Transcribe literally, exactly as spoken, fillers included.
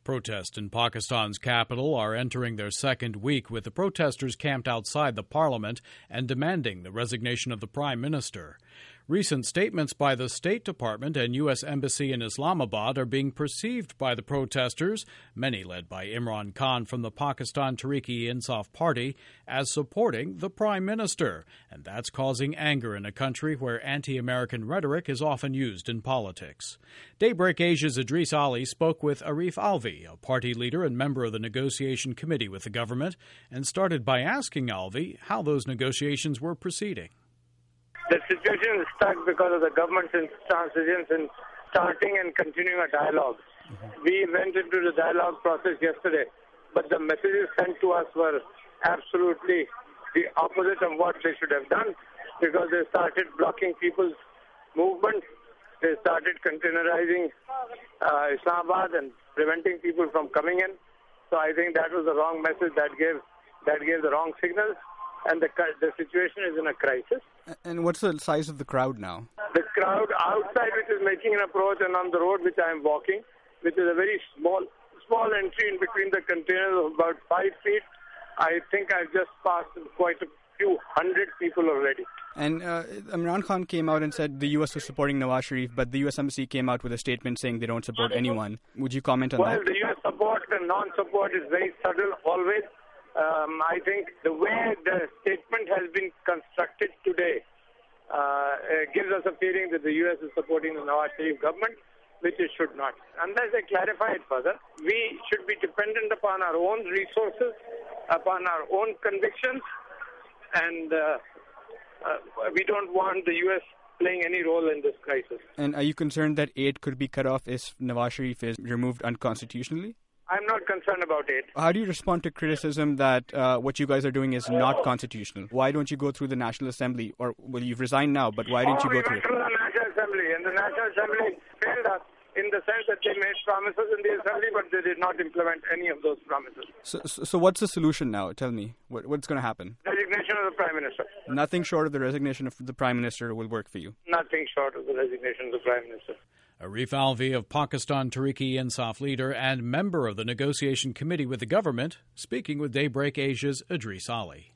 Protests in Pakistan's capital are entering their second week, with the protesters camped outside the parliament and demanding the resignation of the prime minister. Recent statements by the State Department and U S Embassy in Islamabad are being perceived by the protesters, many led by Imran Khan from the Pakistan Tehreek-e-Insaf Party, as supporting the prime minister, and that's causing anger in a country where anti-American rhetoric is often used in politics. Daybreak Asia's Idris Ali spoke with Arif Alvi, a party leader and member of the negotiation committee with the government, and started by asking Alvi how those negotiations were proceeding. The situation is stuck because of the government's intransigence in starting and continuing a dialogue. Mm-hmm. We went into the dialogue process yesterday, but the messages sent to us were absolutely the opposite of what they should have done, because they started blocking people's movement. They started containerizing uh, Islamabad and preventing people from coming in. So I think that was the wrong message. That gave that gave the wrong signals. And the the situation is in a crisis. And what's the size of the crowd now? The crowd outside, which is making an approach, and on the road which I am walking, which is a very small small entry in between the containers of about five feet. I think I've just passed quite a few hundred people already. And uh, Imran Khan came out and said the U S was supporting Nawaz Sharif, but the U S Embassy came out with a statement saying they don't support anyone. Would you comment on well, that? Well, the U S support and non-support is very subtle always. Um, I think the way the statement has been constructed today uh, gives us a feeling that the U S is supporting the Nawaz Sharif government, which it should not. Unless they clarify it further, we should be dependent upon our own resources, upon our own convictions, and uh, uh, we don't want the U S playing any role in this crisis. And are you concerned that aid could be cut off if Nawaz Sharif is removed unconstitutionally? I'm not concerned about it. How do you respond to criticism that uh, what you guys are doing is not constitutional? Why don't you go through the National Assembly? Or, well, you've resigned now, but why didn't you go oh, we through went it? through the National Assembly, and the National Assembly failed us in the sense that they made promises in the Assembly, but they did not implement any of those promises. So, so, so what's the solution now? Tell me. What, what's going to happen? Resignation of the Prime Minister. Nothing short of the resignation of the Prime Minister will work for you? Nothing short of the resignation of the Prime Minister. Arif Alvi, of Pakistan Tehreek-e-Insaf leader and member of the negotiation committee with the government, speaking with Daybreak Asia's Idris Ali.